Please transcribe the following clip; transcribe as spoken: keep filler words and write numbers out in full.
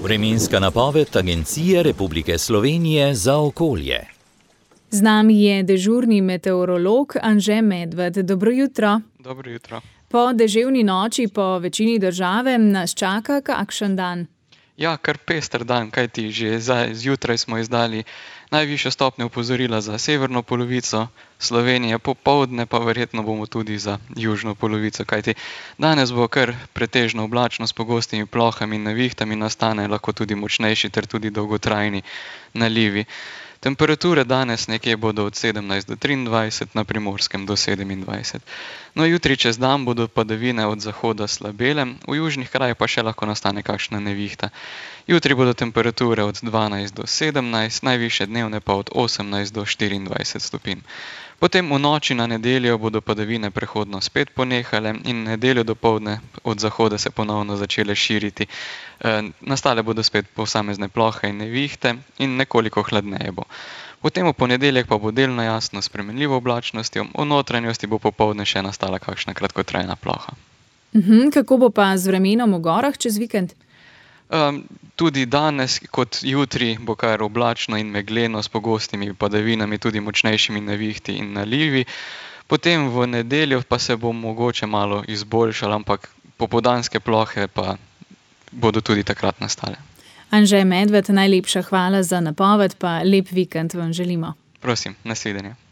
Vremenska napoved Agencije Republike Slovenije za okolje. Z nami je dežurni meteorolog Anže Medved. Dobro jutro. Dobro jutro. Po deževni noči po večini države nas čaka kakšen dan? Ja, kar pester dan, kajti že zjutraj smo izdali najvišjo stopnjo opozorila za severno polovico Slovenije, popoldne pa verjetno bomo tudi za južno polovico, kajti danes bo kar pretežno oblačno s pogostimi plohami in nevihtami, nastane lahko tudi močnejši ter tudi dolgotrajni nalivi. Temperature danes nekje bodo od sedemnajst do triindvajset, na Primorskem do sedemindvajset. No, jutri čez dan bodo padavine od zahoda slabele, v južnih krajih pa še lahko nastane kakšna nevihta. Jutri bodo temperature od dvanajst do sedemnajst, najvišje dnevne pa od osemnajst do štiriindvajset stopinj. Potem v noči na nedeljo bodo padavine prehodno spet ponehale in nedeljo dopoldne od zahoda se ponovno začele širiti. E, nastale bodo spet posamezne plohe in nevihte in nekoliko hladneje bo. Potem v ponedeljek pa bo delno jasno s spremenljivo oblačnostjo, v notranjosti bo popoldne še nastala kakšna kratkotrajna ploha. Uhum, kako bo pa z vremenom v gorah čez vikend? Um, tudi danes kot jutri bo kar oblačno in megleno s pogostimi padavinami, tudi močnejšimi nevihti in nalivi. Potem v nedeljo pa se bo mogoče malo izboljšalo, ampak popoldanske plohe pa bodo tudi takrat nastale. Anže Medved, najlepša hvala za napoved, pa lep vikend vam želimo. Prosim, nasvidenje.